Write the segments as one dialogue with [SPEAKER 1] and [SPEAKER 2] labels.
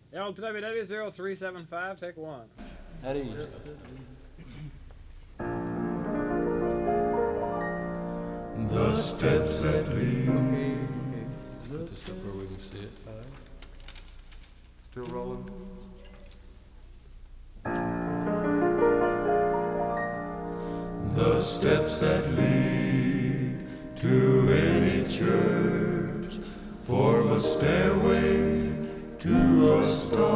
[SPEAKER 1] LWW0375, take one.
[SPEAKER 2] Eddie.
[SPEAKER 3] The steps that lead.
[SPEAKER 2] Put this up where we can see it.
[SPEAKER 3] Still rolling. The steps that lead to any church form a stairway to a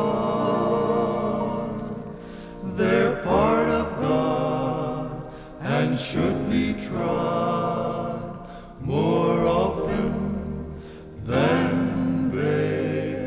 [SPEAKER 3] star. They're part of God and should be trod more often than they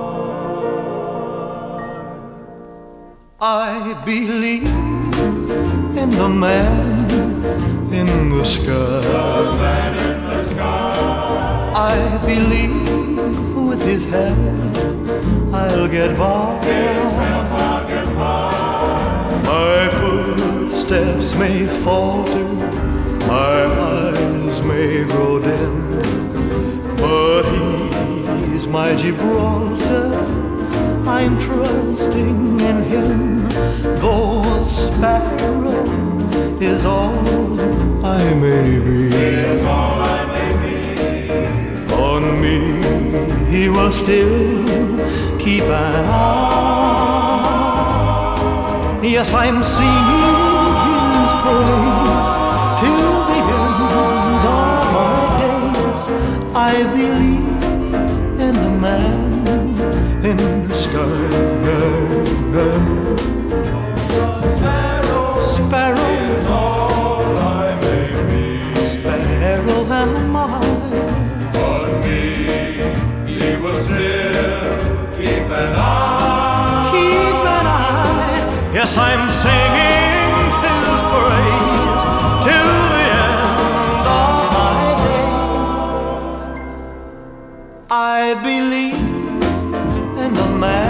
[SPEAKER 3] are.
[SPEAKER 4] I believe in the man in the sky.
[SPEAKER 3] The man in the sky.
[SPEAKER 4] I believe with his help I'll get by.
[SPEAKER 3] His help I'll get by.
[SPEAKER 4] My footsteps may falter, my eyes may grow dim, but he's my Gibraltar, I'm trusting in him. Though a sparrow is all I may be,
[SPEAKER 3] Is all I may be.
[SPEAKER 4] on me he will still keep an eye. Yes, I'm singing his praise till the end of my days. I believe in the man in the sky. Sparrow
[SPEAKER 3] Is all I may be.
[SPEAKER 4] Sparrow am I.
[SPEAKER 3] On me, he will still keep an eye.
[SPEAKER 4] Keep an eye. Yes, I'm singing his praise till the end of my days. I believe in the man